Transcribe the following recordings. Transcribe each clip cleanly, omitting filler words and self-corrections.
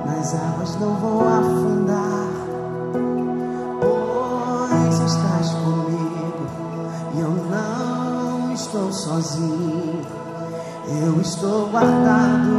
nas águas não vou afundar, pois estás comigo e eu não estou sozinho. Eu estou guardado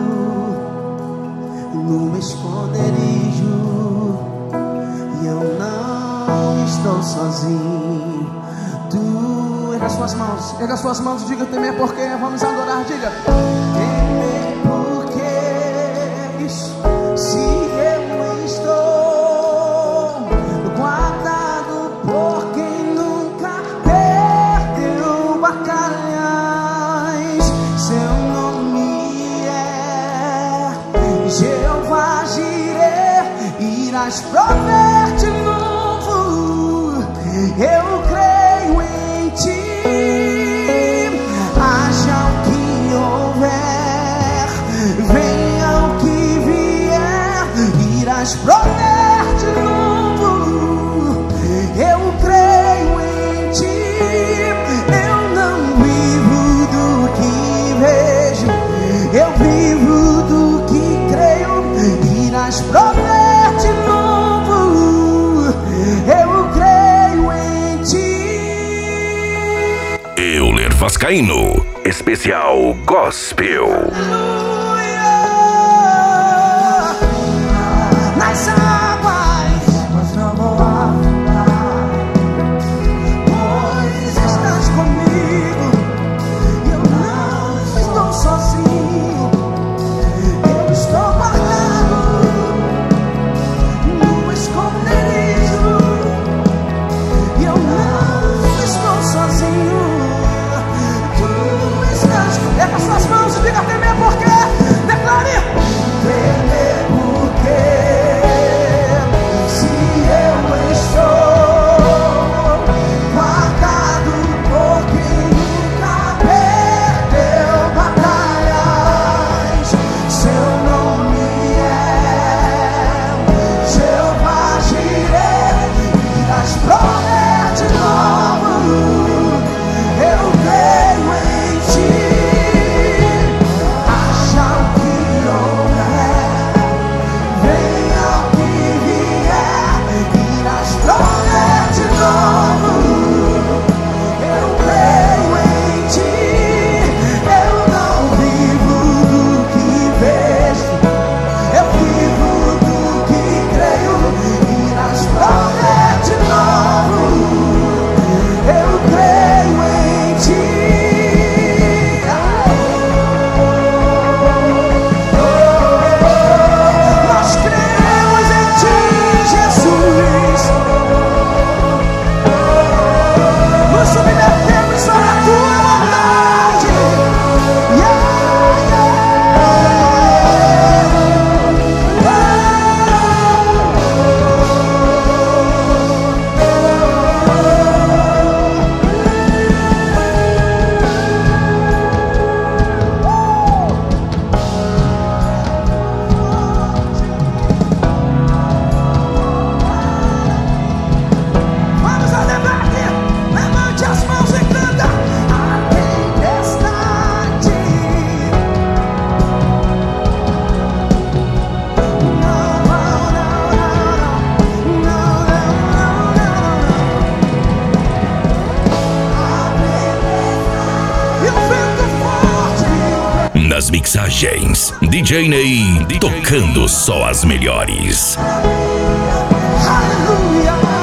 no esconderijo e eu não estou sozinho. Tu erga as suas mãos, diga temer porque vamos adorar, diga temer porque isso, se eu estou guardado por quem nunca perdeu batalhas. Seu nome é Jeová Jireh, irás prover de novo. Eu creio em ti, haja o que houver, venha o que vier, irás prover de novo. Eu creio em ti, eu não vivo do que vejo, eu vivo do que creio, irás prover de novo. Eu creio em ti. Euler Vascaíno, especial Gospel. Aleluia. Nas águas não vou afundar, pois estás comigo e eu não estou sozinho. Eu estou guardado no esconderijo e eu não estou sozinho. Tu estás comigo. Erga suas mãos e diga temer porque. Declare temer porque se eu estou guardado por quem nunca perdeu batalhas. Seu nome é Jeová Jireh, irás prover de novo. Eu creio em ti, haja o que houver, venha o que vier, irás prover de novo. Eu creio em ti, eu não vivo do que vejo, eu vivo do que creio, irás prover de novo. Eu creio em ti. Nós cremos em ti, Jesus. Nos submetemos sobre a tua vontade. Vamos ao debate. Levante as mãos e canta. A tempestade e o vento forte. Nas mixagens, DJ Ney tocando só as melhores. Aleluia.